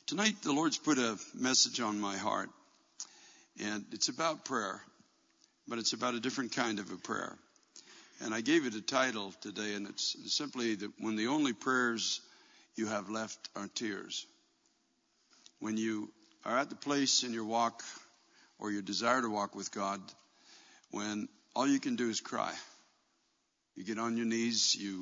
Tonight, the Lord's put a message on my heart, and it's about prayer, but it's about a different kind of a prayer. And I gave it a title today, and it's simply that when the only prayers you have left are tears. When you are at the place in your walk or your desire to walk with God, when all you can do is cry. You get on your knees, you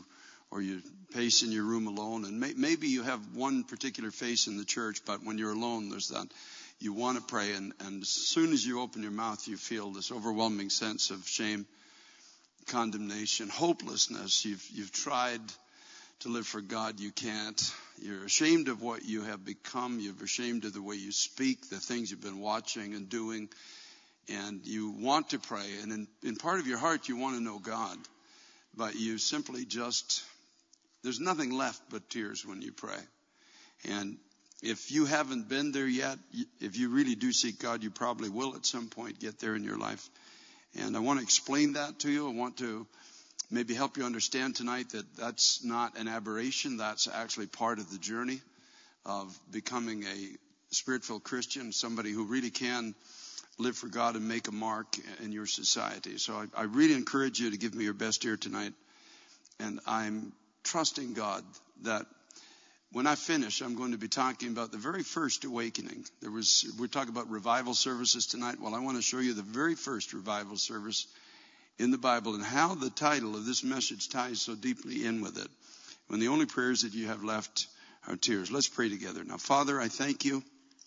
pace in your room alone, and maybe you have one particular face in the church, but when you're alone, there's that. You want to pray, and as soon as you open your mouth, you feel this overwhelming sense of shame, condemnation, hopelessness. You've tried to live for God, you can't. You're ashamed of what you have become. You're ashamed of the way you speak, the things you've been watching and doing, and you want to pray, and in part of your heart, you want to know God, but you simply just, there's nothing left but tears when you pray. And if you haven't been there yet, if you really do seek God, you probably will at some point get there in your life. And I want to explain that to you. I want to maybe help you understand tonight that that's not an aberration. That's actually part of the journey of becoming a spirit-filled Christian, somebody who really can live for God and make a mark in your society. So I really encourage you to give me your best ear tonight. And I'm trusting God that when I finish, I'm going to be talking about the very first awakening. We're talking about revival services tonight. Well, I want to show you the very first revival service in the Bible and how the title of this message ties so deeply in with it. When the only prayers that you have left are tears. Let's pray together. Now, Father, I thank you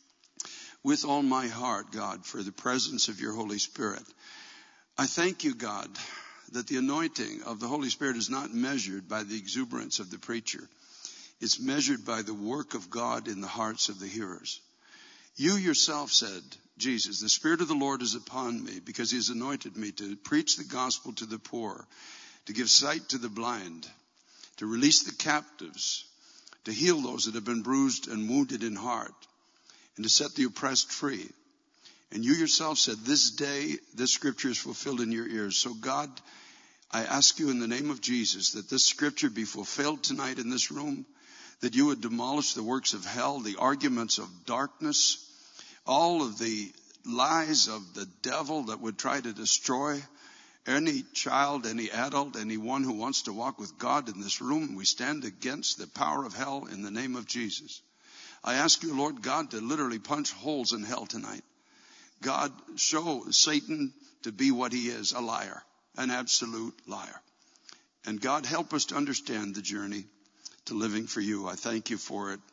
with all my heart, God, for the presence of your Holy Spirit. I thank you, God, that the anointing of the Holy Spirit is not measured by the exuberance of the preacher. It's measured by the work of God in the hearts of the hearers. You yourself said, Jesus, the Spirit of the Lord is upon me because he has anointed me to preach the gospel to the poor, to give sight to the blind, to release the captives, to heal those that have been bruised and wounded in heart, and to set the oppressed free. And you yourself said, this day, this scripture is fulfilled in your ears. So God, I ask you in the name of Jesus that this scripture be fulfilled tonight in this room, that you would demolish the works of hell, the arguments of darkness, all of the lies of the devil that would try to destroy any child, any adult, anyone who wants to walk with God in this room. We stand against the power of hell in the name of Jesus. I ask you, Lord God, to literally punch holes in hell tonight. God, show Satan to be what he is, a liar, an absolute liar. And God, help us to understand the journey to living for you. I thank you for it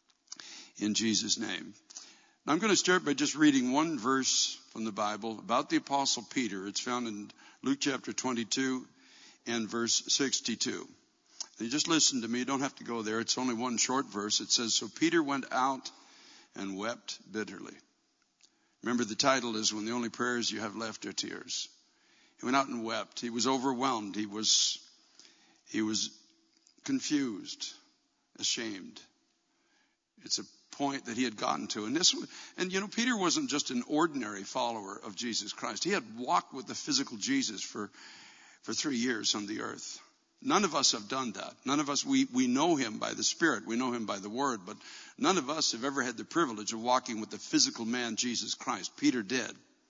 in Jesus' name. Now, I'm going to start by just reading one verse from the Bible about the Apostle Peter. It's found in Luke chapter 22 and verse 62. You just listen to me. You don't have to go there. It's only one short verse. It says, so Peter went out and wept bitterly. Remember, the title is When the Only Prayers You Have Left Are Tears. He went out and wept. He was overwhelmed. He was confused, ashamed. It's a point that he had gotten to. And Peter wasn't just an ordinary follower of Jesus Christ. He had walked with the physical Jesus for 3 years on the earth. None of us have done that. None of us, we know him by the Spirit. We know him by the Word. But none of us have ever had the privilege of walking with the physical man, Jesus Christ. Peter did.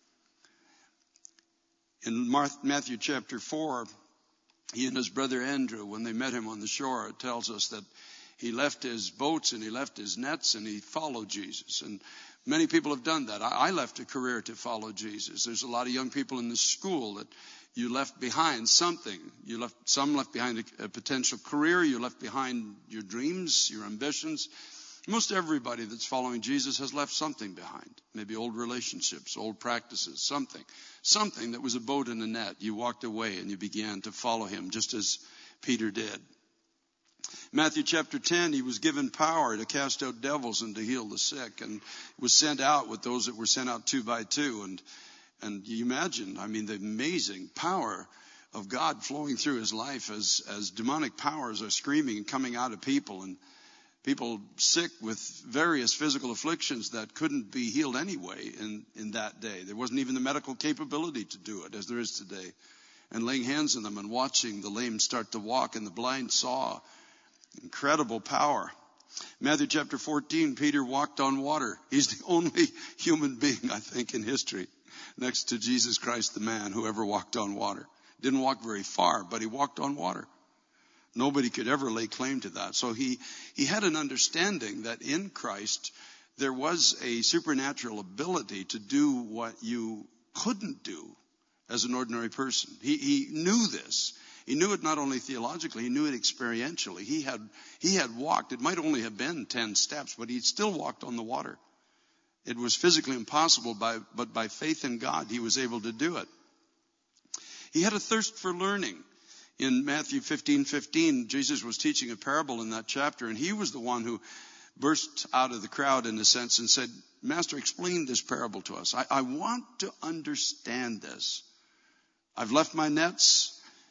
In Matthew chapter 4, he and his brother Andrew, when they met him on the shore, it tells us that he left his boats and he left his nets and he followed Jesus. And many people have done that. I left a career to follow Jesus. There's a lot of young people in this school that you left behind something. Some left behind a potential career. You left behind your dreams, your ambitions. Most everybody that's following Jesus has left something behind. Maybe old relationships, old practices, something that was a boat in a net. You walked away and you began to follow him, just as Peter did. Matthew chapter 10, he was given power to cast out devils and to heal the sick, and was sent out with those that were sent out 2 by 2. And you imagine, the amazing power of God flowing through his life as demonic powers are screaming and coming out of people, and people sick with various physical afflictions that couldn't be healed anyway in that day. There wasn't even the medical capability to do it as there is today. And laying hands on them and watching the lame start to walk and the blind saw. Incredible power. Matthew chapter 14, Peter walked on water. He's the only human being, I think, in history, next to Jesus Christ, the man who ever walked on water. Didn't walk very far, but he walked on water. Nobody could ever lay claim to that. So he had an understanding that in Christ there was a supernatural ability to do what you couldn't do as an ordinary person. He knew this. He knew it not only theologically, he knew it experientially. He had walked. It might only have been 10 steps, but he still walked on the water. It was physically impossible, but by faith in God, he was able to do it. He had a thirst for learning. In Matthew 15:15, Jesus was teaching a parable in that chapter, and he was the one who burst out of the crowd in a sense and said, Master, explain this parable to us. I want to understand this. I've left my nets.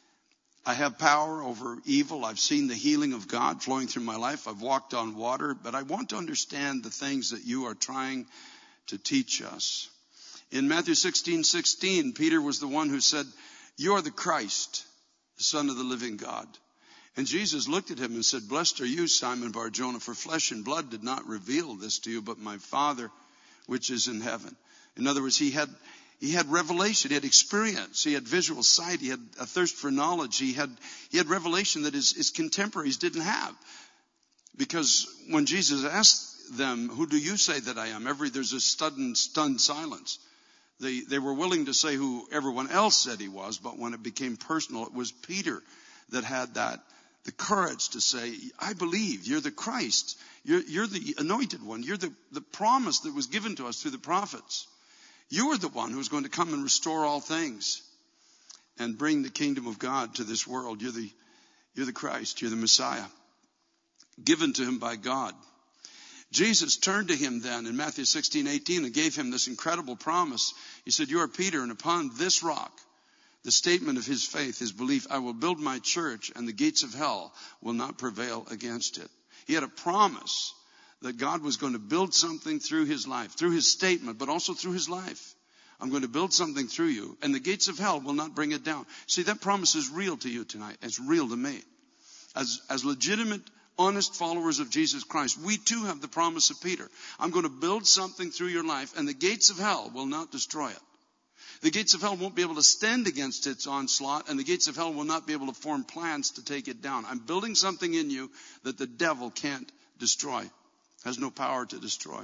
I have power over evil. I've seen the healing of God flowing through my life. I've walked on water, but I want to understand the things that you are trying to teach us. In Matthew 16:16, Peter was the one who said, you are the Christ, the Son of the living God. And Jesus looked at him and said, blessed are you, Simon Bar-Jonah, for flesh and blood did not reveal this to you, but my Father which is in heaven. In other words, he had revelation, he had experience, he had visual sight, he had a thirst for knowledge, he had revelation that his contemporaries didn't have. Because when Jesus asked them, who do you say that I am? There's a stunned silence. They were willing to say who everyone else said he was, but when it became personal, it was Peter that had the courage to say, I believe you're the Christ. You're the anointed one. You're the promise that was given to us through the prophets. You are the one who's going to come and restore all things and bring the kingdom of God to this world. You're the Christ. You're the Messiah, given to him by God. Jesus turned to him then in Matthew 16:18 and gave him this incredible promise. He said, you are Peter, and upon this rock, the statement of his faith, his belief, I will build my church, and the gates of hell will not prevail against it. He had a promise that God was going to build something through his life, through his statement, but also through his life. I'm going to build something through you, and the gates of hell will not bring it down. See, that promise is real to you tonight. It's real to me. As legitimate, honest followers of Jesus Christ, we too have the promise of Peter. I'm going to build something through your life, and the gates of hell will not destroy it. The gates of hell won't be able to stand against its onslaught, and the gates of hell will not be able to form plans to take it down. I'm building something in you that the devil can't destroy, has no power to destroy.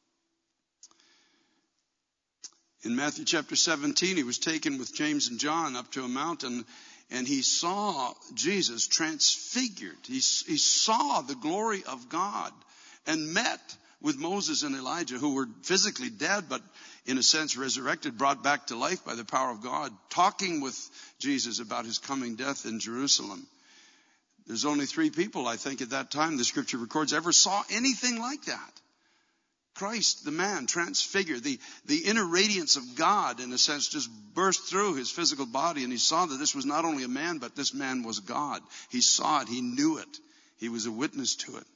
In Matthew chapter 17, he was taken with James and John up to a mountain, and he saw Jesus transfigured. He saw the glory of God and met with Moses and Elijah, who were physically dead, but in a sense resurrected, brought back to life by the power of God, talking with Jesus about his coming death in Jerusalem. There's only 3 people, I think, at that time, the scripture records, ever saw anything like that. Christ, the man, transfigured. The inner radiance of God, in a sense, just burst through his physical body, and he saw that this was not only a man, but this man was God. He saw it. He knew it. He was a witness to it.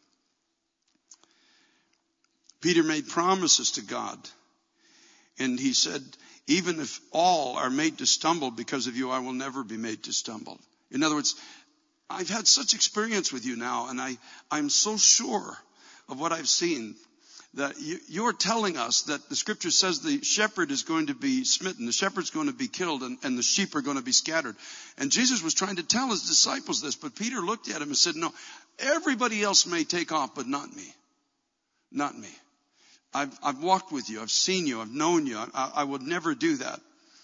Peter made promises to God, and he said, even if all are made to stumble because of you, I will never be made to stumble. In other words, I've had such experience with you now, and I'm so sure of what I've seen that you're telling us that the scripture says the shepherd is going to be smitten, the shepherd's going to be killed, and the sheep are going to be scattered. And Jesus was trying to tell his disciples this, but Peter looked at him and said, no, everybody else may take off, but not me. Not me. I've walked with you. I've seen you. I've known you. I would never do that.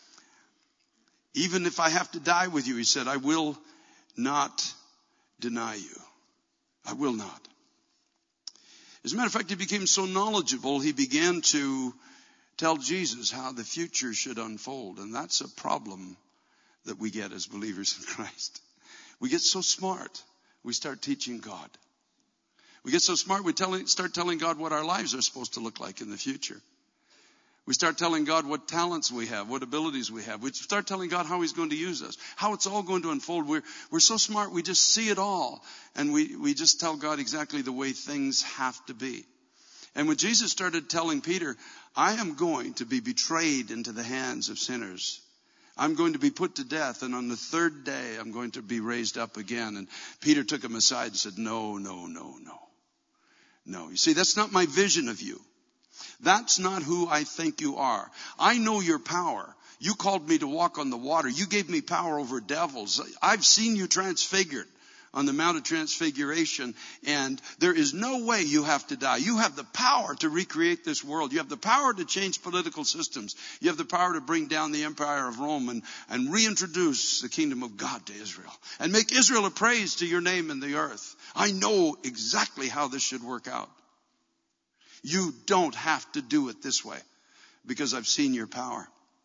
Even if I have to die with you, he said, I will not deny you. I will not. As a matter of fact, he became so knowledgeable, he began to tell Jesus how the future should unfold. And that's a problem that we get as believers in Christ. We get so smart, we start teaching God. We get so smart, we start telling God what our lives are supposed to look like in the future. We start telling God what talents we have, what abilities we have. We start telling God how he's going to use us, how it's all going to unfold. We're so smart, we just see it all. And we just tell God exactly the way things have to be. And when Jesus started telling Peter, I am going to be betrayed into the hands of sinners. I'm going to be put to death, and on the 3rd day, I'm going to be raised up again. And Peter took him aside and said, no. No, you see, that's not my vision of you. That's not who I think you are. I know your power. You called me to walk on the water. You gave me power over devils. I've seen you transfigured on the Mount of Transfiguration, and there is no way you have to die. You have the power to recreate this world. You have the power to change political systems. You have the power to bring down the empire of Rome and reintroduce the kingdom of God to Israel and make Israel a praise to your name in the earth. I know exactly how this should work out. You don't have to do it this way because I've seen your power.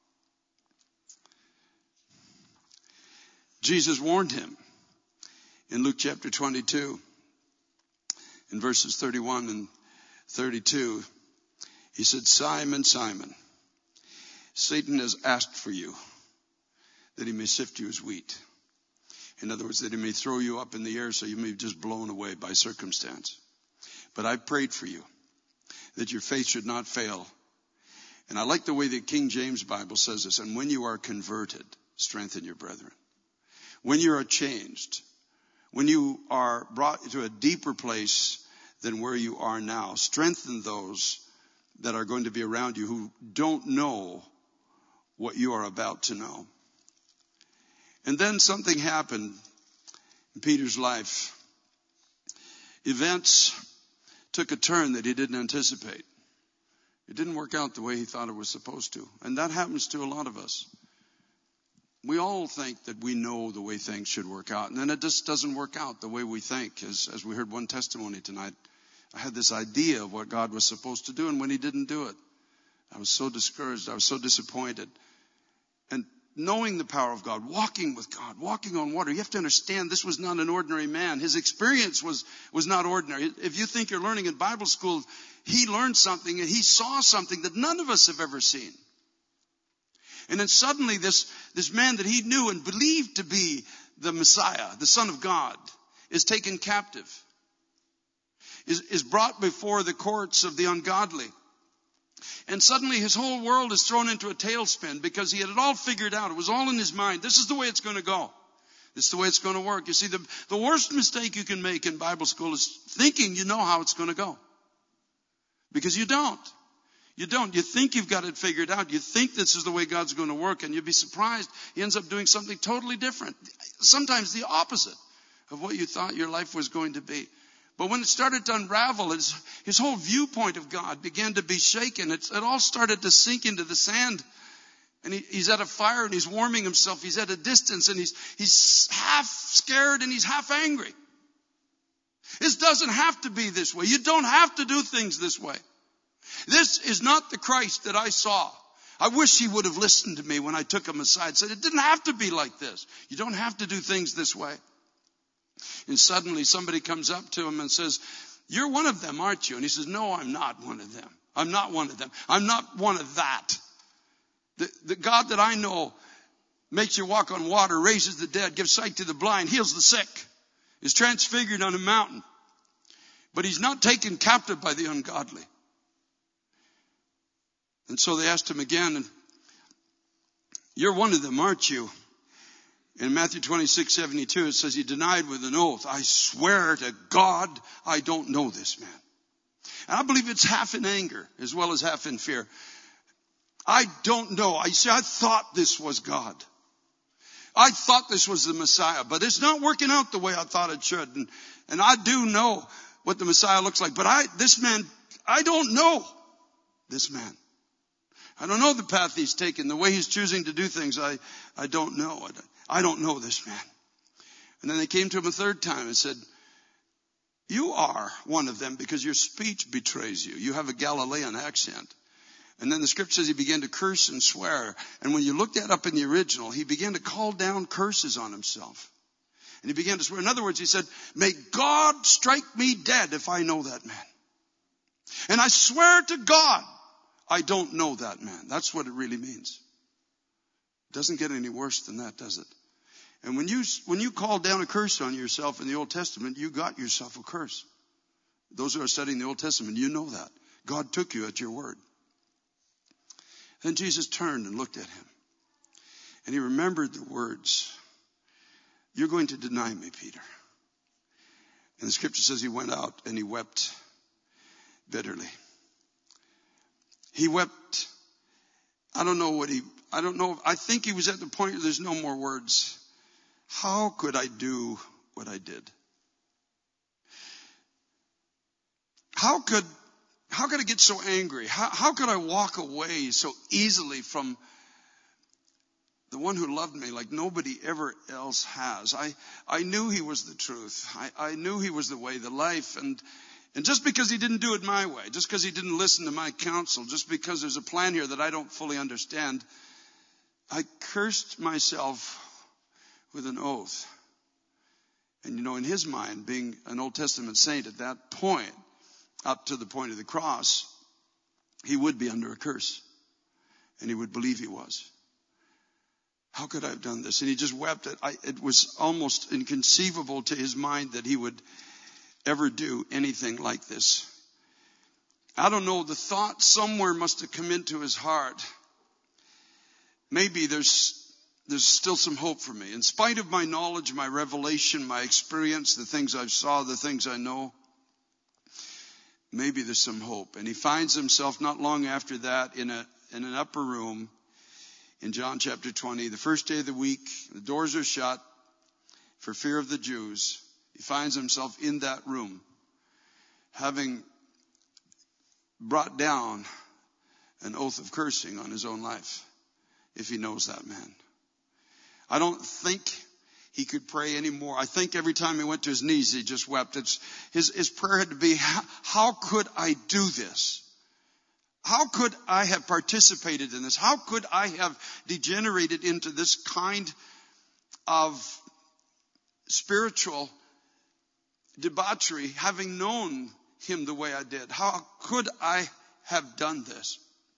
Jesus warned him in Luke chapter 22, in verses 31 and 32. He said, Simon, Simon, Satan has asked for you that he may sift you as wheat. In other words, that he may throw you up in the air so you may be just blown away by circumstance. But I prayed for you that your faith should not fail. And I like the way the King James Bible says this. And when you are converted, strengthen your brethren. When you are changed, when you are brought to a deeper place than where you are now, strengthen those that are going to be around you who don't know what you are about to know. And then something happened in Peter's life. Events took a turn that he didn't anticipate. It didn't work out the way he thought it was supposed to. And that happens to a lot of us. We all think that we know the way things should work out. And then it just doesn't work out the way we think. As we heard one testimony tonight, I had this idea of what God was supposed to do. And when he didn't do it, I was so discouraged. I was so disappointed. And knowing the power of God, walking with God, walking on water, you have to understand this was not an ordinary man. His experience was not ordinary. If you think you're learning in Bible school, he learned something and he saw something that none of us have ever seen. And then suddenly this man that he knew and believed to be the Messiah, the Son of God, is taken captive, is brought before the courts of the ungodly. And suddenly his whole world is thrown into a tailspin because he had it all figured out. It was all in his mind. This is the way it's going to go. This is the way it's going to work. You see, the worst mistake you can make in Bible school is thinking you know how it's going to go. Because you don't. You don't. You think you've got it figured out. You think this is the way God's going to work, and you'll be surprised he ends up doing something totally different. Sometimes the opposite of what you thought your life was going to be. But when it started to unravel, his whole viewpoint of God began to be shaken. It all started to sink into the sand. And he's at a fire and he's warming himself. He's at a distance and he's half scared and he's half angry. This doesn't have to be this way. You don't have to do things this way. This is not the Christ that I saw. I wish he would have listened to me when I took him aside and said, it didn't have to be like this. You don't have to do things this way. And suddenly somebody comes up to him and says, you're one of them, aren't you? And he says, no, I'm not one of them. I'm not one of them. I'm not one of that. The God that I know makes you walk on water, raises the dead, gives sight to the blind, heals the sick, is transfigured on a mountain. But he's not taken captive by the ungodly. And so they asked him again, you're one of them, aren't you? In Matthew 26:72, it says he denied with an oath, I swear to God, I don't know this man. And I believe it's half in anger as well as half in fear. I don't know. I thought this was God. I thought this was the Messiah, but it's not working out the way I thought it should. And I do know what the Messiah looks like, but I don't know this man. I don't know the path he's taken, the way he's choosing to do things. I don't know. I don't know this man. And then they came to him a third time and said, you are one of them because your speech betrays you. You have a Galilean accent. And then the scripture says he began to curse and swear. And when you look that up in the original, he began to call down curses on himself. And he began to swear. In other words, he said, may God strike me dead if I know that man. And I swear to God, I don't know that man. That's what it really means. It doesn't get any worse than that, does it? And when you call down a curse on yourself in the Old Testament, you got yourself a curse. Those who are studying the Old Testament, you know that. God took you at your word. Then Jesus turned and looked at him. And he remembered the words, you're going to deny me, Peter. And the scripture says he went out and he wept bitterly. He wept. I don't know. I think he was at the point where there's no more words. How could I do what I did? How could I get so angry? How could I walk away so easily from the one who loved me like nobody ever else has? I knew he was the truth. I knew he was the way, the life. And just because he didn't do it my way, just because he didn't listen to my counsel, just because there's a plan here that I don't fully understand, I cursed myself with an oath. And in his mind, being an Old Testament saint at that point, up to the point of the cross, he would be under a curse. And he would believe he was. How could I have done this? And he just wept. It was almost inconceivable to his mind that he would ever do anything like this. I don't know. The thought somewhere must have come into his heart. Maybe there's still some hope for me. In spite of my knowledge, my revelation, my experience, the things I've saw, the things I know, maybe there's some hope. And he finds himself not long after that in an upper room in John chapter 20. The first day of the week, the doors are shut for fear of the Jews. He finds himself in that room, having brought down an oath of cursing on his own life, if he knows that man. I don't think he could pray anymore. I think every time he went to his knees, he just wept. His prayer had to be, how could I do this? How could I have participated in this? How could I have degenerated into this kind of spiritual debauchery, having known him the way I did? How could I have done this?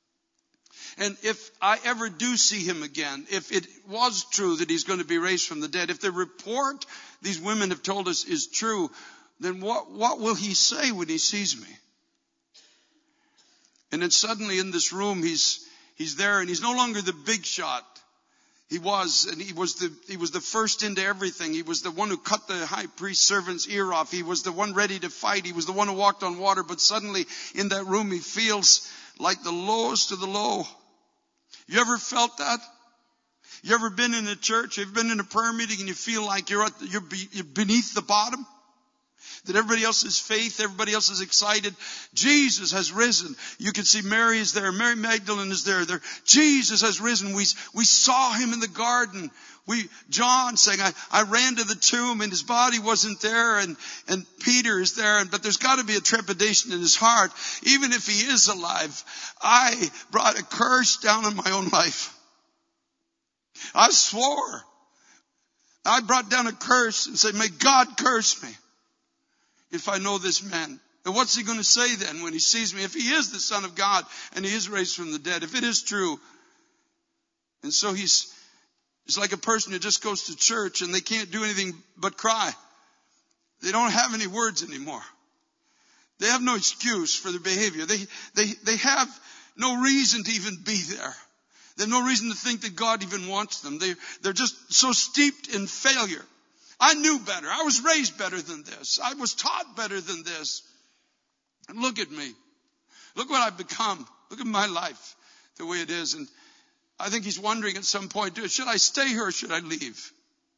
And if I ever do see him again, if it was true that he's going to be raised from the dead, if the report these women have told us is true, then what will he say when he sees me? And then suddenly in this room, he's there, and he's no longer the big shot. He was the first into everything. He was the one who cut the high priest servant's ear off. He was the one ready to fight. He was the one who walked on water. But suddenly in that room, he feels like the lowest of the low. You ever felt that? You ever been in a church? You've been in a prayer meeting and you feel like you're beneath the bottom? That everybody else is faith, everybody else is excited. Jesus has risen. You can see Mary is there. Mary Magdalene is there. Jesus has risen. We saw him in the garden. John saying, I ran to the tomb and his body wasn't there, and Peter is there, but there's got to be a trepidation in his heart. Even if he is alive, I brought a curse down on my own life. I swore. I brought down a curse and said, may God curse me if I know this man. And what's he going to say then when he sees me? If he is the Son of God and he is raised from the dead, if it is true. And so he's like a person who just goes to church and they can't do anything but cry. They don't have any words anymore. They have no excuse for their behavior. They have no reason to even be there. They have no reason to think that God even wants them. They're just so steeped in failure. I knew better. I was raised better than this. I was taught better than this. And look at me. Look what I've become. Look at my life the way it is. And I think he's wondering at some point, should I stay here or should I leave?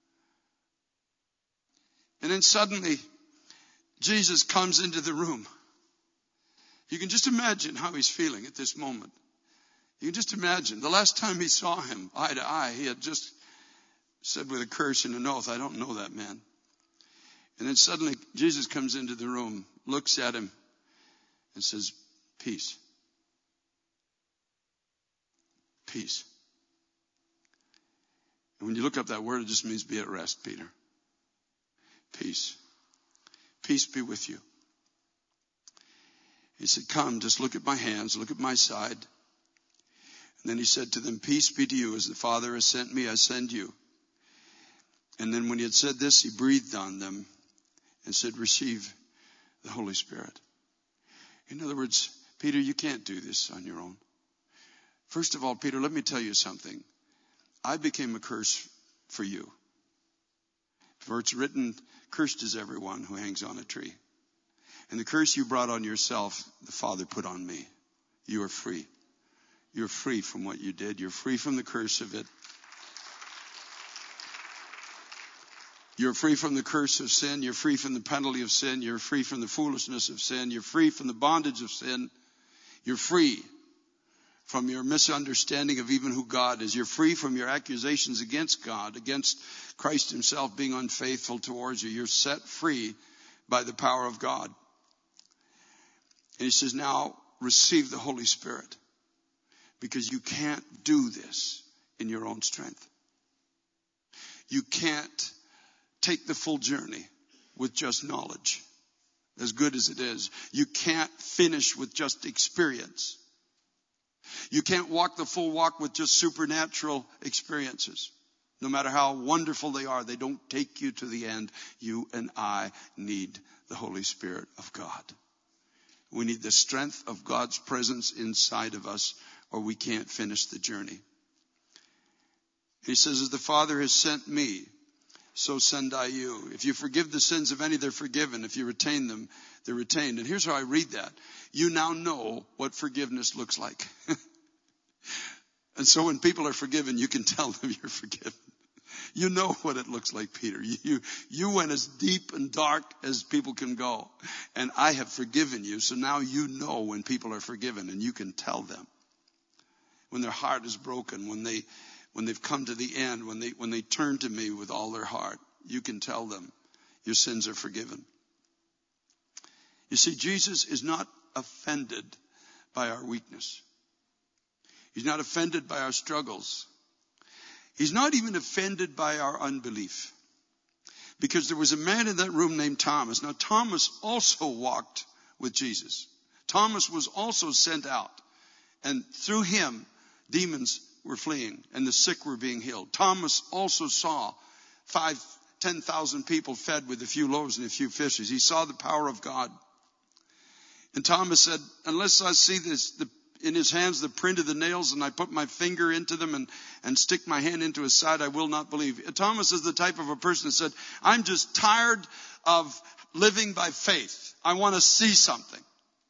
And then suddenly, Jesus comes into the room. You can just imagine how he's feeling at this moment. You can just imagine. The last time he saw him eye to eye, he had just said with a curse and an oath, I don't know that man. And then suddenly Jesus comes into the room, looks at him and says, peace. Peace. And when you look up that word, it just means be at rest, Peter. Peace. Peace be with you. He said, come, just look at my hands, look at my side. And then he said to them, peace be to you. As the Father has sent me, I send you. And then when he had said this, he breathed on them and said, receive the Holy Spirit. In other words, Peter, you can't do this on your own. First of all, Peter, let me tell you something. I became a curse for you. For it's written, cursed is everyone who hangs on a tree. And the curse you brought on yourself, the Father put on me. You are free. You're free from what you did. You're free from the curse of it. You're free from the curse of sin. You're free from the penalty of sin. You're free from the foolishness of sin. You're free from the bondage of sin. You're free from your misunderstanding of even who God is. You're free from your accusations against God, against Christ himself being unfaithful towards you. You're set free by the power of God. And he says, now receive the Holy Spirit, because you can't do this in your own strength. You can't take the full journey with just knowledge, as good as it is. You can't finish with just experience. You can't walk the full walk with just supernatural experiences. No matter how wonderful they are, they don't take you to the end. You and I need the Holy Spirit of God. We need the strength of God's presence inside of us, or we can't finish the journey. He says, as the Father has sent me, so send I you. If you forgive the sins of any, they're forgiven. If you retain them, they're retained. And here's how I read that. You now know what forgiveness looks like. And so when people are forgiven, you can tell them you're forgiven. You know what it looks like, Peter. You went as deep and dark as people can go. And I have forgiven you. So now you know when people are forgiven, and you can tell them. When their heart is broken, when they've come to the end, when they turn to me with all their heart, you can tell them your sins are forgiven. You see, Jesus is not offended by our weakness. He's not offended by our struggles. He's not even offended by our unbelief. Because there was a man in that room named Thomas. Now, Thomas also walked with Jesus. Thomas was also sent out. And through him, demons were fleeing and the sick were being healed. Thomas also saw 10,000 people fed with a few loaves and a few fishes. He saw the power of God. And Thomas said, unless I see in his hands the print of the nails, and I put my finger into them and stick my hand into his side, I will not believe. Thomas is the type of a person that said, I'm just tired of living by faith. I want to see something.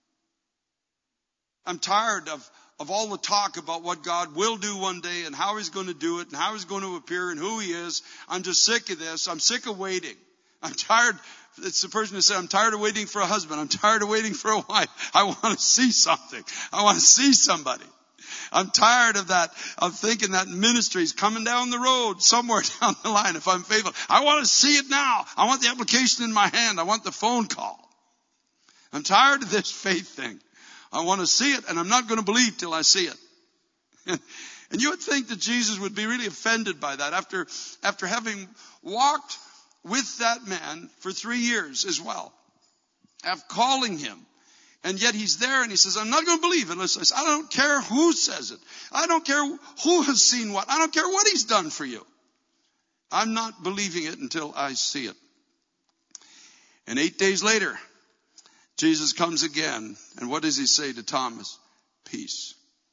I'm tired of all the talk about what God will do one day and how he's going to do it and how he's going to appear and who he is. I'm just sick of this. I'm sick of waiting. I'm tired. It's the person who said, I'm tired of waiting for a husband. I'm tired of waiting for a wife. I want to see something. I want to see somebody. I'm tired of that, of thinking that ministry is coming down the road somewhere down the line if I'm faithful. I want to see it now. I want the application in my hand. I want the phone call. I'm tired of this faith thing. I want to see it, and I'm not going to believe till I see it. And you would think that Jesus would be really offended by that after having walked with that man for 3 years as well, after calling him. And yet he's there and he says, I'm not going to believe it unless I don't care who says it. I don't care who has seen what. I don't care what he's done for you. I'm not believing it until I see it. And 8 days later, Jesus comes again. And what does he say to Thomas? Peace.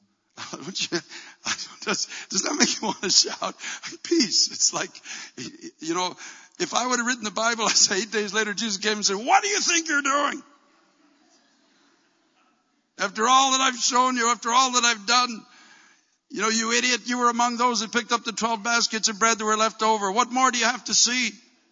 Does that make you want to shout? Peace. It's like, if I would have written the Bible, I say 8 days later, Jesus came and said, what do you think you're doing? After all that I've shown you, after all that I've done, you idiot, you were among those that picked up the 12 baskets of bread that were left over. What more do you have to see?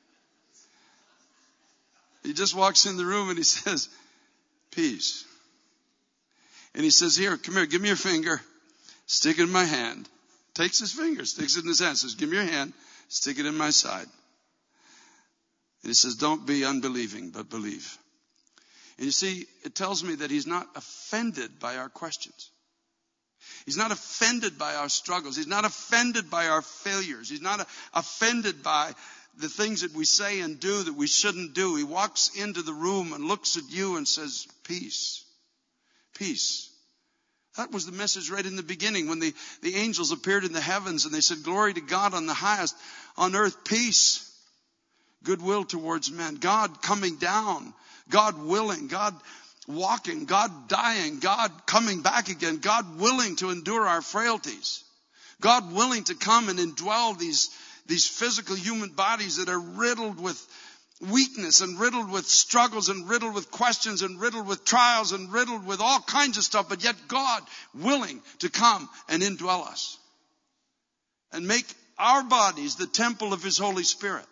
He just walks in the room and he says, peace. And he says, here, come here, give me your finger. Stick it in my hand. Takes his finger, sticks it in his hand, says, give me your hand, stick it in my side. And he says, don't be unbelieving, but believe. And you see, it tells me that he's not offended by our questions. He's not offended by our struggles. He's not offended by our failures. He's not offended by the things that we say and do that we shouldn't do. He walks into the room and looks at you and says, peace. Peace. That was the message right in the beginning when the angels appeared in the heavens and they said, glory to God on the highest, on earth peace, goodwill towards men. God coming down, God willing, God walking, God dying, God coming back again, God willing to endure our frailties, God willing to come and indwell these physical human bodies that are riddled with weakness and riddled with struggles and riddled with questions and riddled with trials and riddled with all kinds of stuff, but yet God willing to come and indwell us and make our bodies the temple of His Holy Spirit.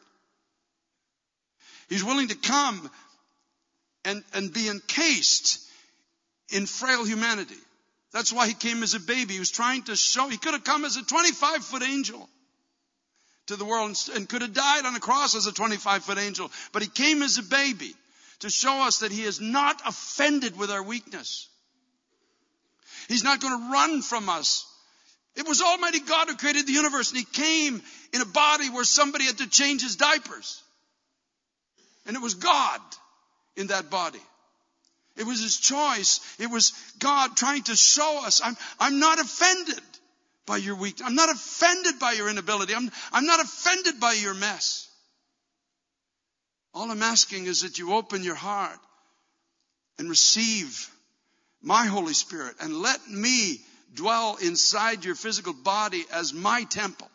He's willing to come and be encased in frail humanity. That's why He came as a baby. He was trying to show, He could have come as a 25-foot angel to the world and could have died on a cross as a 25-foot angel. But He came as a baby to show us that He is not offended with our weakness. He's not going to run from us. It was Almighty God who created the universe, and He came in a body where somebody had to change his diapers. And it was God in that body. It was His choice. It was God trying to show us, I'm not offended by your weakness. I'm not offended by your inability. I'm not offended by your mess. All I'm asking is that you open your heart and receive my Holy Spirit and let me dwell inside your physical body as my temple.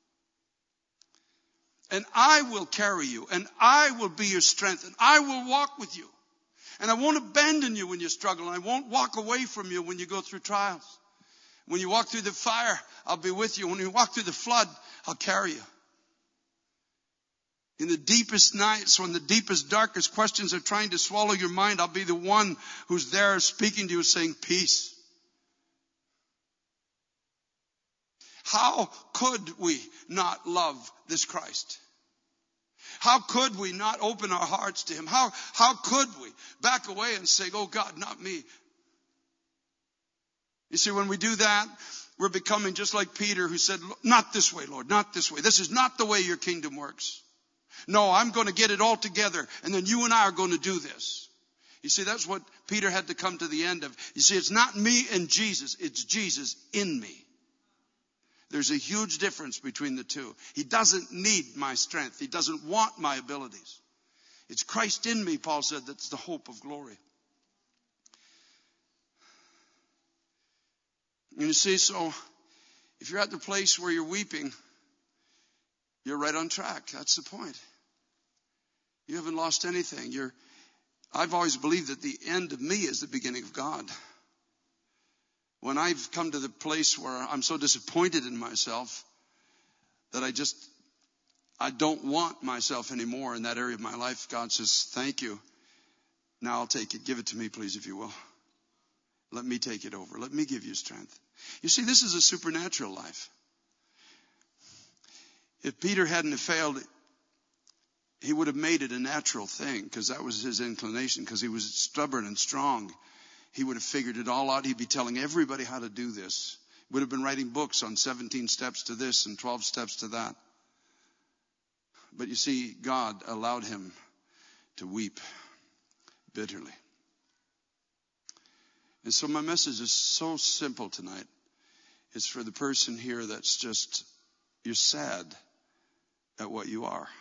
And I will carry you, and I will be your strength, and I will walk with you. And I won't abandon you when you struggle, and I won't walk away from you when you go through trials. When you walk through the fire, I'll be with you. When you walk through the flood, I'll carry you. In the deepest nights, when the deepest, darkest questions are trying to swallow your mind, I'll be the one who's there speaking to you saying, peace. How could we not love this Christ? How could we not open our hearts to Him? How could we back away and say, oh God, not me? You see, when we do that, we're becoming just like Peter, who said, not this way, Lord, not this way. This is not the way your kingdom works. No, I'm going to get it all together, and then you and I are going to do this. You see, that's what Peter had to come to the end of. You see, it's not me and Jesus, it's Jesus in me. There's a huge difference between the two. He doesn't need my strength. He doesn't want my abilities. It's Christ in me, Paul said, that's the hope of glory. And you see, so if you're at the place where you're weeping, you're right on track. That's the point. You haven't lost anything. I've always believed that the end of me is the beginning of God. When I've come to the place where I'm so disappointed in myself that I don't want myself anymore in that area of my life, God says, thank you. Now I'll take it. Give it to me, please, if you will. Let me take it over. Let me give you strength. You see, this is a supernatural life. If Peter hadn't have failed, he would have made it a natural thing, because that was his inclination, because he was stubborn and strong. He would have figured it all out. He'd be telling everybody how to do this. Would have been writing books on 17 steps to this and 12 steps to that. But you see, God allowed him to weep bitterly. And so my message is so simple tonight. It's for the person here that's just, you're sad at what you are.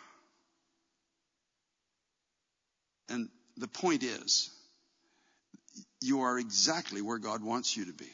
And the point is, you are exactly where God wants you to be.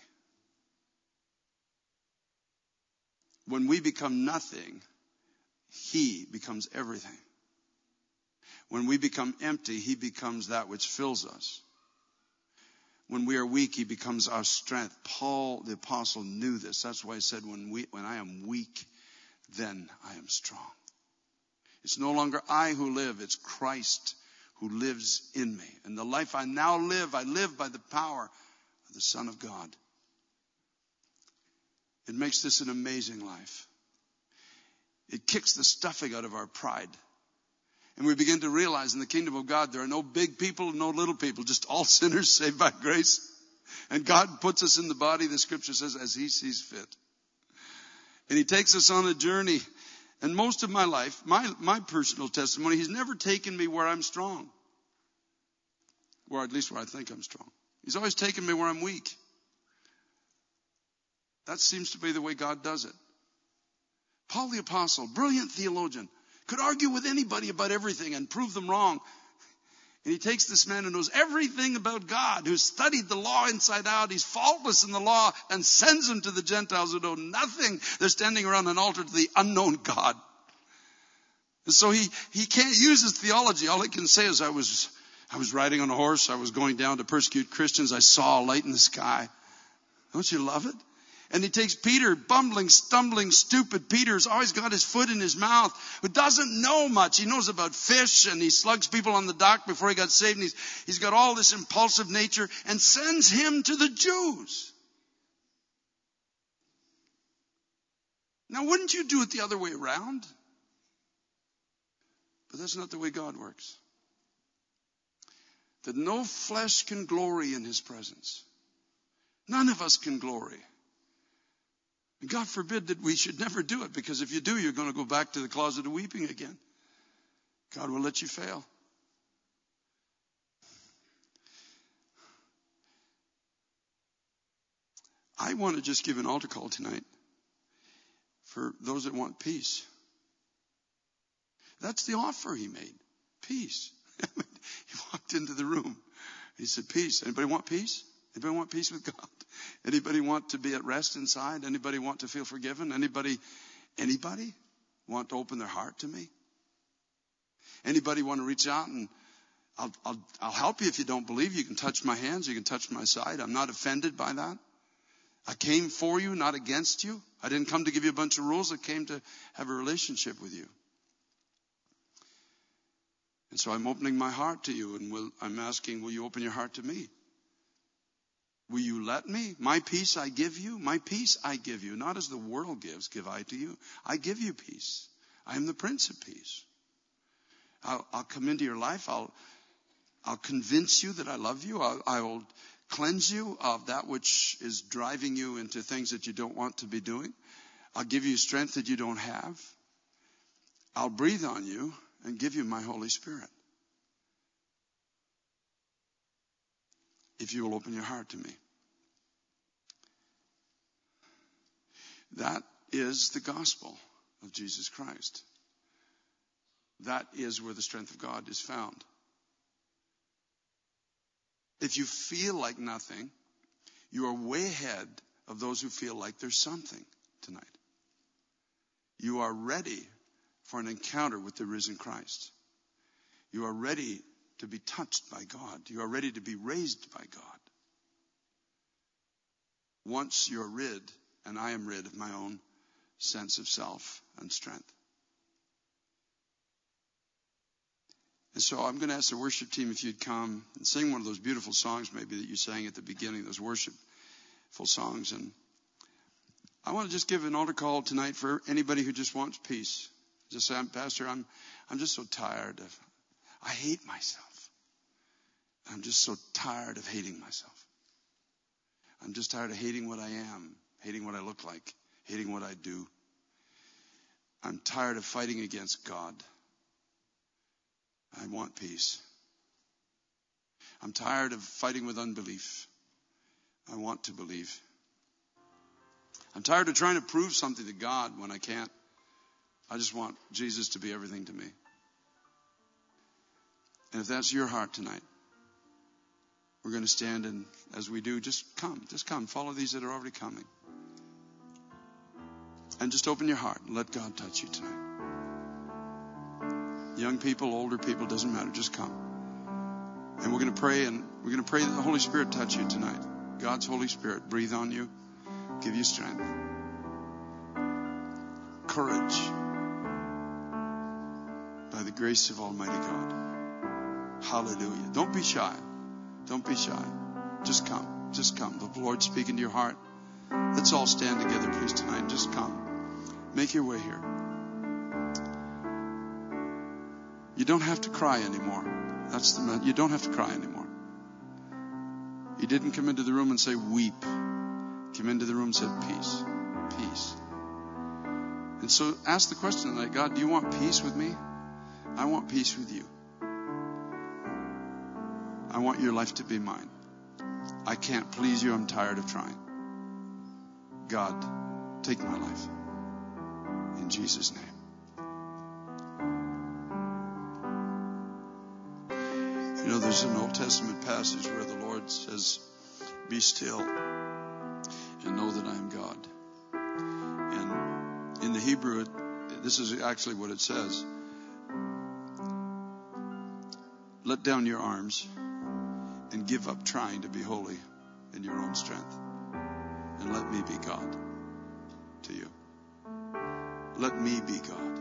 When we become nothing, He becomes everything. When we become empty, He becomes that which fills us. When we are weak, He becomes our strength. Paul, the apostle, knew this. That's why he said, when I am weak, then I am strong. It's no longer I who live, it's Christ who lives in me. And the life I now live, I live by the power of the Son of God. It makes this an amazing life. It kicks the stuffing out of our pride. And we begin to realize in the kingdom of God, there are no big people, no little people, just all sinners saved by grace. And God puts us in the body, the scripture says, as He sees fit. And He takes us on a journey. And most of my life, my personal testimony, He's never taken me where I'm strong. Or at least where I think I'm strong. He's always taken me where I'm weak. That seems to be the way God does it. Paul the apostle, brilliant theologian, could argue with anybody about everything and prove them wrong. And he takes this man who knows everything about God, who's studied the law inside out, he's faultless in the law, and sends him to the Gentiles who know nothing. They're standing around an altar to the unknown God. And so he can't use his theology. All he can say is, I was riding on a horse. I was going down to persecute Christians. I saw a light in the sky. Don't you love it? And he takes Peter, bumbling, stumbling, stupid Peter's always got his foot in his mouth, who doesn't know much. He knows about fish, and he slugs people on the dock before he got saved. And he's got all this impulsive nature, and sends him to the Jews. Now, wouldn't you do it the other way around? But that's not the way God works. That no flesh can glory in his presence. None of us can glory. And God forbid that we should never do it, because if you do, you're going to go back to the closet of weeping again. God will let you fail. I want to just give an altar call tonight for those that want peace. That's the offer he made. Peace. He walked into the room. He said, peace. Anybody want peace? Anybody want peace with God? Anybody want to be at rest inside? Anybody want to feel forgiven? Anybody want to open their heart to me? Anybody want to reach out and I'll help you if you don't believe. You can touch my hands. You can touch my side. I'm not offended by that. I came for you, not against you. I didn't come to give you a bunch of rules. I came to have a relationship with you. And so I'm opening my heart to you, and I'm asking, will you open your heart to me? Will you let me? My peace I give you. My peace I give you. Not as the world gives, give I to you. I give you peace. I am the Prince of Peace. I'll come into your life. I'll convince you that I love you. I will cleanse you of that which is driving you into things that you don't want to be doing. I'll give you strength that you don't have. I'll breathe on you and give you my Holy Spirit. If you will open your heart to me. That is the gospel of Jesus Christ. That is where the strength of God is found. If you feel like nothing, you are way ahead of those who feel like there's something tonight. You are ready for an encounter with the risen Christ. You are ready to be touched by God. You are ready to be raised by God. Once you're rid, and I am rid of my own sense of self and strength. And so I'm going to ask the worship team if you'd come and sing one of those beautiful songs maybe that you sang at the beginning, those worshipful songs. And I want to just give an altar call tonight for anybody who just wants peace. Just say, Pastor, I'm just so tired of, I hate myself. I'm just so tired of hating myself. I'm just tired of hating what I am, hating what I look like, hating what I do. I'm tired of fighting against God. I want peace. I'm tired of fighting with unbelief. I want to believe. I'm tired of trying to prove something to God when I can't. I just want Jesus to be everything to me. And if that's your heart tonight, we're going to stand, and as we do, just come. Follow these that are already coming. And just open your heart and let God touch you tonight. Young people, older people, doesn't matter. Just come. And we're going to pray, and we're going to pray that the Holy Spirit touch you tonight. God's Holy Spirit breathe on you, give you strength, courage, by the grace of Almighty God. Hallelujah. Don't be shy. Don't be shy. Just come. Just come. The Lord's speaking to your heart. Let's all stand together, please, tonight. Just come. Make your way here. You don't have to cry anymore. You don't have to cry anymore. You didn't come into the room and say, weep. You came into the room and said, peace. Peace. And so ask the question tonight, God, do you want peace with me? I want peace with you. I want your life to be mine. I can't please you. I'm tired of trying. God, take my life. In Jesus' name. You know, there's an Old Testament passage where the Lord says, be still and know that I am God. And in the Hebrew, this is actually what it says. let down your arms and give up trying to be holy in your own strength. And let me be God to you. Let me be God.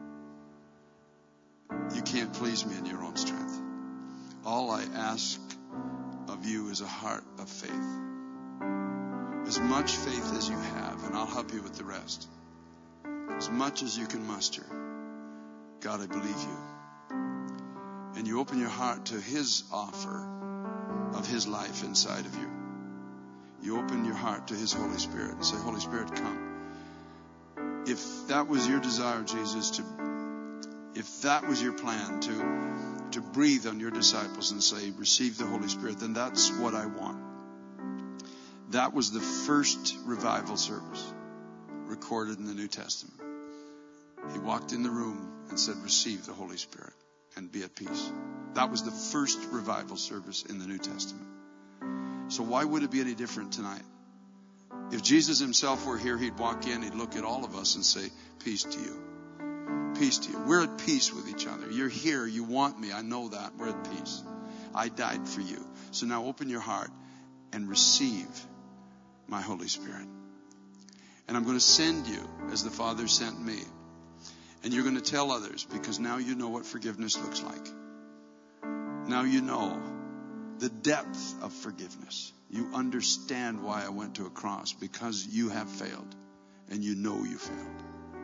You can't please me in your own strength. All I ask of you is a heart of faith. As much faith as you have, and I'll help you with the rest. As much as you can muster. God, I believe you. And you open your heart to His offer of His life inside of you. You open your heart to His Holy Spirit and say, Holy Spirit, come. If that was your desire, Jesus, if that was your plan to breathe on your disciples and say, receive the Holy Spirit, then that's what I want. That was the first revival service recorded in the New Testament. He walked in the room and said, receive the Holy Spirit and be at peace. That was the first revival service in the New Testament. So why would it be any different tonight? If Jesus Himself were here, He'd walk in, He'd look at all of us and say, peace to you. Peace to you. We're at peace with each other. You're here. You want me. I know that. We're at peace. I died for you. So now open your heart and receive my Holy Spirit. And I'm going to send you as the Father sent me. And you're going to tell others, because now you know what forgiveness looks like. Now you know the depth of forgiveness. You understand why I went to a cross, because you have failed and you know you failed.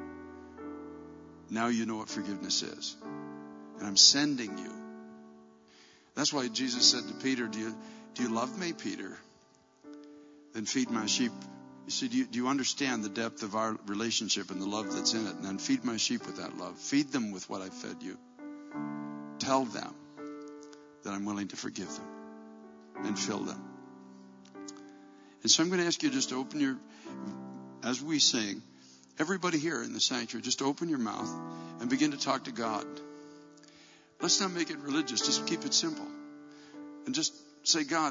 Now you know what forgiveness is. And I'm sending you. That's why Jesus said to Peter, do you love me, Peter? Then feed my sheep. You see, do you understand the depth of our relationship and the love that's in it? And then feed my sheep with that love. Feed them with what I fed you. Tell them that I'm willing to forgive them and fill them. And so I'm going to ask you just to open your, as we sing, everybody here in the sanctuary, just open your mouth and begin to talk to God. Let's not make it religious. Just keep it simple. And just say, God,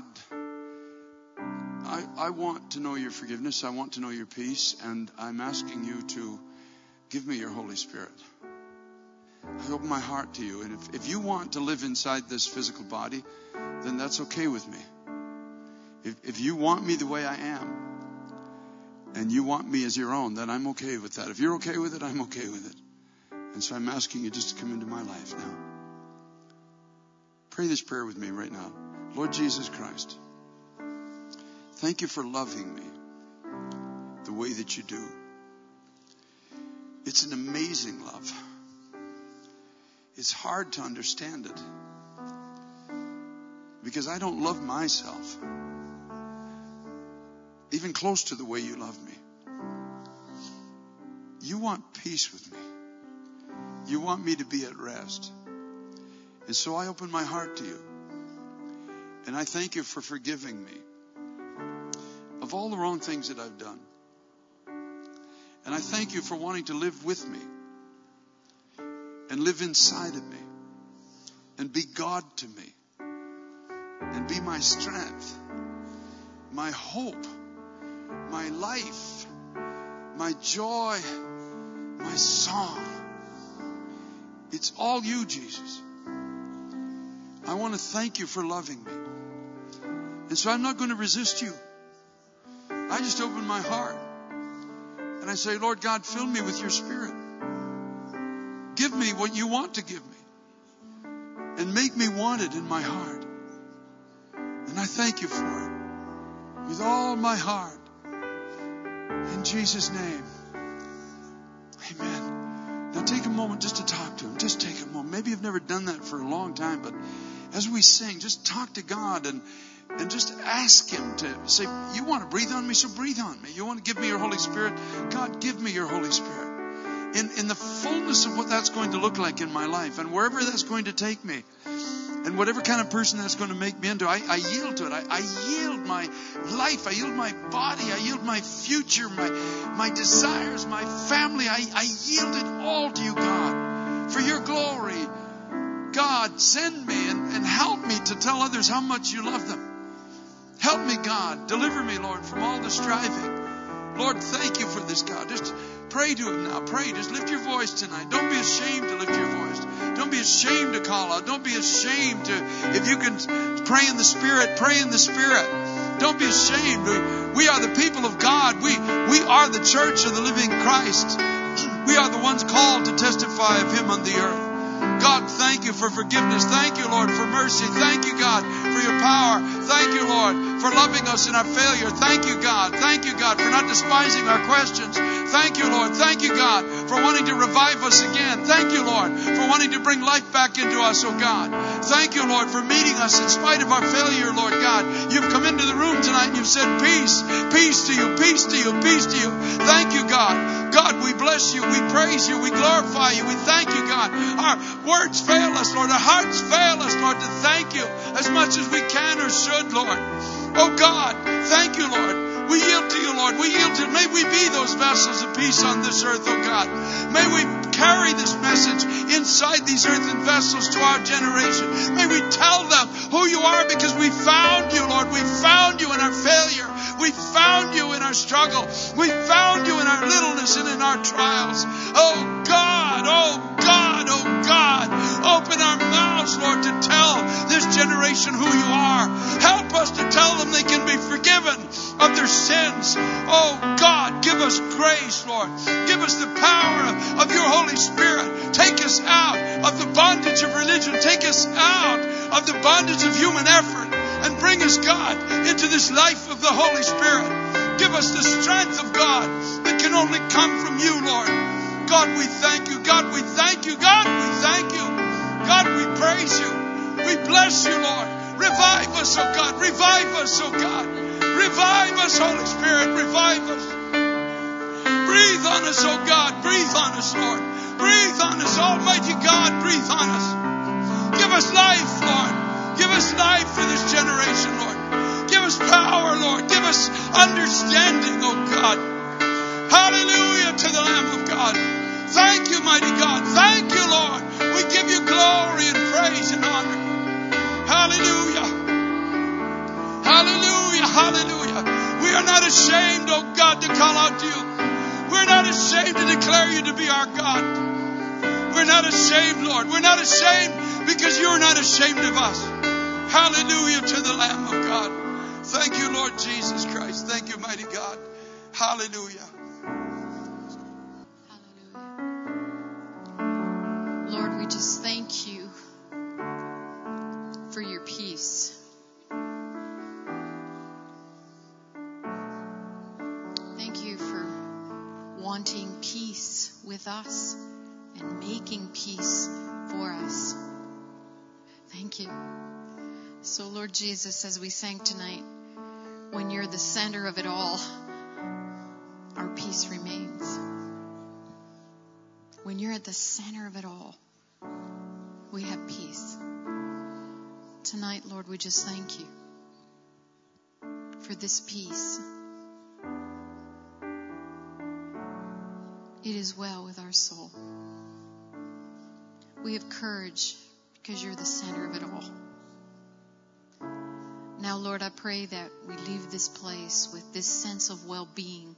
I want to know your forgiveness. I want to know your peace. And I'm asking you to give me your Holy Spirit. I open my heart to you. And if you want to live inside this physical body, then that's okay with me. If you want me the way I am, and you want me as your own, then I'm okay with that. If you're okay with it, I'm okay with it. And so I'm asking you just to come into my life now. Pray this prayer with me right now. Lord Jesus Christ, thank you for loving me the way that you do. It's an amazing love. It's hard to understand it because I don't love myself even close to the way you love me. You want peace with me. You want me to be at rest. And so I open my heart to you. And I thank you for forgiving me of all the wrong things that I've done. And I thank you for wanting to live with me and live inside of me and be God to me and be my strength, my hope, my life, my joy, my song. It's all you, Jesus. I want to thank you for loving me. And so I'm not going to resist you. I just open my heart and I say, Lord God, fill me with your Spirit. Give me what you want to give me and make me want it in my heart. And I thank you for it with all my heart. In Jesus' name. Amen. Now take a moment just to talk to Him. Just take a moment. Maybe you've never done that for a long time, but as we sing, just talk to God and just ask Him to say, you want to breathe on me, so breathe on me. You want to give me your Holy Spirit? God, give me your Holy Spirit. In the fullness of what that's going to look like in my life and wherever that's going to take me and whatever kind of person that's going to make me into, I yield to it. I yield my life. I yield my body. I yield my future, my desires, my family. I yield it all to you, God, for your glory. God, send me and help me to tell others how much you love them. Help me, God. Deliver me, Lord, from all the striving. Lord, thank you for this, God. Just Pray to him now. Pray. Just lift your voice tonight. Don't be ashamed to lift your voice. Don't be ashamed to call out. Don't be ashamed to, if you can pray in the Spirit, pray in the Spirit. Don't be ashamed. We are the people of God. We are the church of the living Christ. We are the ones called to testify of him on the earth. God, thank you for forgiveness. Thank you, Lord, for mercy. Thank you, God, for your power. Thank you, Lord, for loving us in our failure. Thank you, God. Thank you, God, for not despising our questions. Thank you, Lord. Thank you, God, for wanting to revive us again. Thank you, Lord, for wanting to bring life back into us, oh God. Thank you, Lord, for meeting us in spite of our failure, Lord God. You've come into the room tonight and you've said, peace, peace to you, peace to you, peace to you. Thank you, God. God, we bless you, we praise you, we glorify you, we thank you, God. Our words fail us, Lord. Our hearts fail us, Lord, to thank you as much as we can or should, Lord. Oh God, thank you, Lord. We yield to you, Lord. We yield to you. May we be those vessels of peace on this earth, oh God. May we carry this message inside these earthen vessels to our generation. May we tell them who you are because we found you, Lord. We found you in our failure. We found you in our struggle. We found you in our littleness and in our trials. Oh God, oh God, oh God. Open our mouths, Lord, to tell this generation who you are. Help us to tell them they can be forgiven of their sins. Oh God, give us grace, Lord. Give us the power of your Holy Spirit. Take us out of the bondage of religion. Take us out of the bondage of human effort and bring us, God, into this life of the Holy Spirit. Give us the strength of God that can only come from you, Lord. God, we thank you. God, we thank you. God, we thank you. God, we praise you. We bless you, Lord. Revive us, oh God. Revive us, oh God. Revive us, Holy Spirit. Revive us. Breathe on us, oh God. Breathe on us, Lord. Breathe on us, Almighty God. Breathe on us. Give us life, Lord. Give us life for this generation, Lord. Give us power, Lord. Give us understanding, oh God. Hallelujah to the Lamb of God. Thank you, mighty God. Thank you, Lord. We give you glory and praise and honor. Hallelujah. Hallelujah. Hallelujah. We are not ashamed, oh God, to call out to you. We're not ashamed to declare you to be our God. We're not ashamed, Lord. We're not ashamed because you're not ashamed of us. Hallelujah to the Lamb of God. Thank you, Lord Jesus Christ. Thank you, mighty God. Hallelujah. Hallelujah. Lord, we just thank you for your peace. Thank you for wanting peace with us and making peace for us. Thank you. So, Lord Jesus, as we sang tonight, when you're the center of it all, our peace remains. When you're at the center of it all, we have peace. Tonight, Lord, we just thank you for this peace. It is well with our soul. We have courage because you're the center of it all. Now, Lord, I pray that we leave this place with this sense of well-being.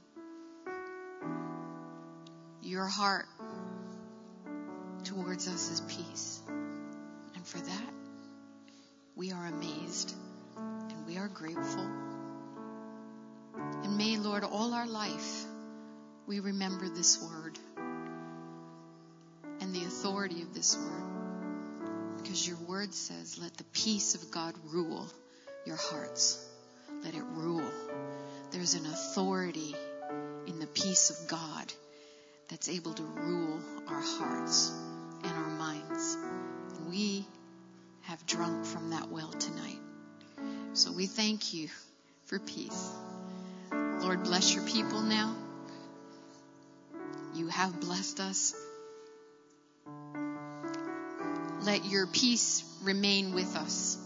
Your heart towards us is peace. And for that, we are amazed and we are grateful. And may, Lord, all our life, we remember this word and the authority of this word. Because your word says, let the peace of God rule your hearts. Let it rule. There's an authority in the peace of God that's able to rule our hearts and our minds. And we have drunk from that well tonight. So we thank you for peace. Lord, bless your people now. You have blessed us. Let your peace remain with us.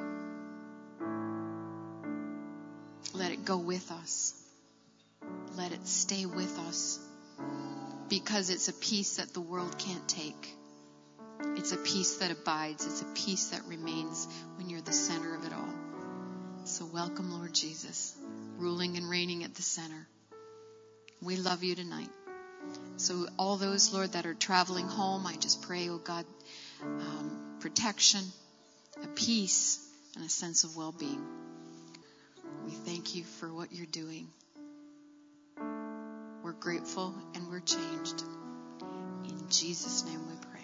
Let it go with us. Let it stay with us. Because it's a peace that the world can't take. It's a peace that abides. It's a peace that remains when you're the center of it all. So welcome, Lord Jesus, ruling and reigning at the center. We love you tonight. So all those, Lord, that are traveling home, I just pray, oh God, protection, a peace, and a sense of well-being. We thank you for what you're doing. We're grateful and we're changed. In Jesus' name we pray.